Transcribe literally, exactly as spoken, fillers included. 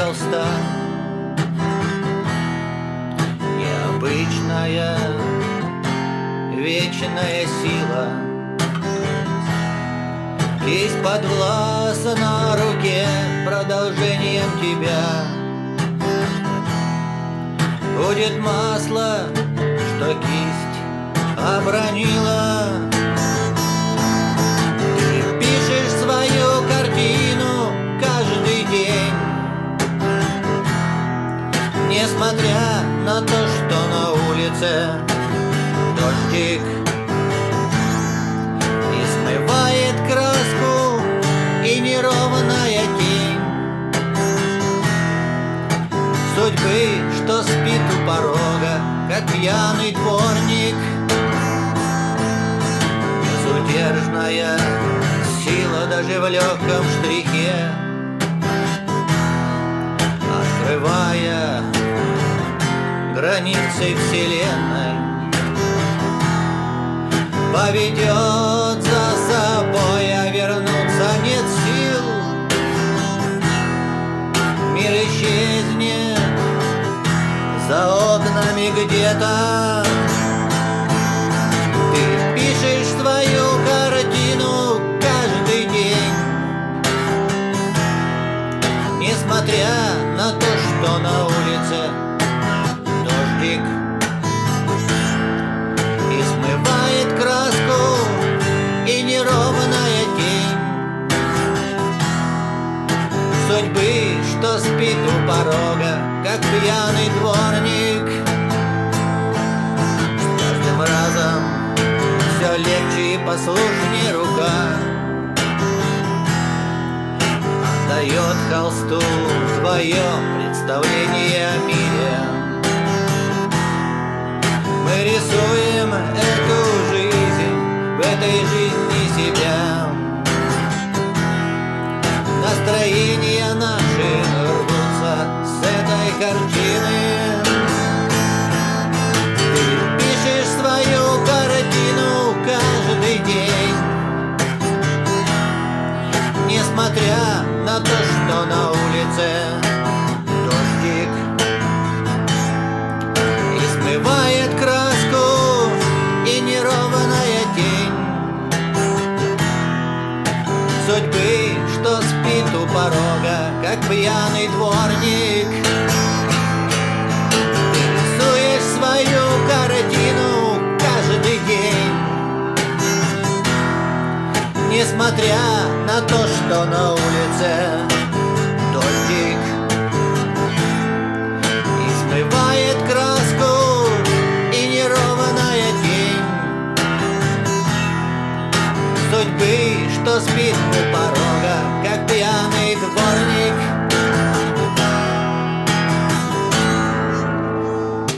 холста. Необычная, вечная сила, кисть подвластна руке продолжением тебя. Будет масло, что кисть обронила. Ты пишешь свою картину каждый день, несмотря на то, что на улице дождик и смывает краску и неровная тень судьбы, что спит у порога, как пьяный дворник. Безудержная сила даже в легком штрихе, открывая границы вселенной, поведет за собой, а вернуться нет сил. Мир исчезнет за окнами где-то. Ты пишешь свою картину каждый день, несмотря на то, что на улице дождик и смывает краску и неровная тень судьбы, что спит у порога, как пьяный дворник. С каждым разом все легче и послушнее рука отдает холсту твое представление о мире. Мы рисуем эту жизнь, в этой жизни себя. Настроения наши рвутся с этой картины. Ты пишешь свою картину каждый день, несмотря на то, что на улице дождик и смывает краску и неровная тень судьбы, что спит у порога, как пьяный дворник. Ты рисуешь свою картину каждый день, несмотря на то, что на улице дождик и смывает краску и неровная тень судьбы, что спит у порога, как пьяный дворник.